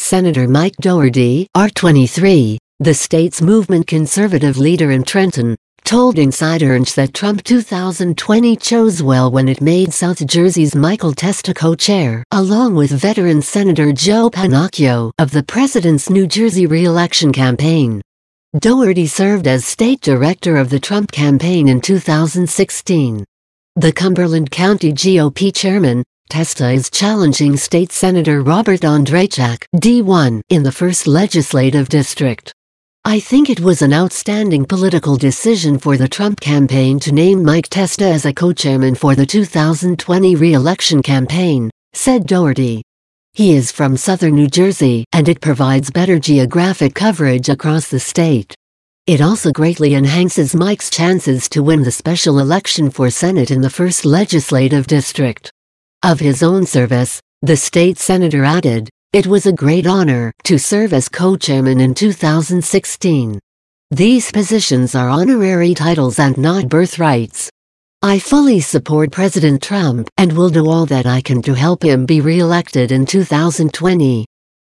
Senator Mike Doherty, R23, the state's movement conservative leader in Trenton, told Insider that Trump 2020 chose well when it made South Jersey's Michael Testa co-chair, along with veteran Senator Joe Pannacchio of the president's New Jersey re-election campaign. Doherty served as state director of the Trump campaign in 2016. The Cumberland County GOP chairman, Testa is challenging State Senator Robert Ondrejchak, D1, in the 1st Legislative District. I think it was an outstanding political decision for the Trump campaign to name Mike Testa as a co-chairman for the 2020 re-election campaign, said Doherty. He is from southern New Jersey, and it provides better geographic coverage across the state. It also greatly enhances Mike's chances to win the special election for Senate in the 1st Legislative District. Of his own service, the state senator added, "It was a great honor to serve as co-chairman in 2016. These positions are honorary titles and not birthrights. I fully support President Trump and will do all that I can to help him be re-elected in 2020.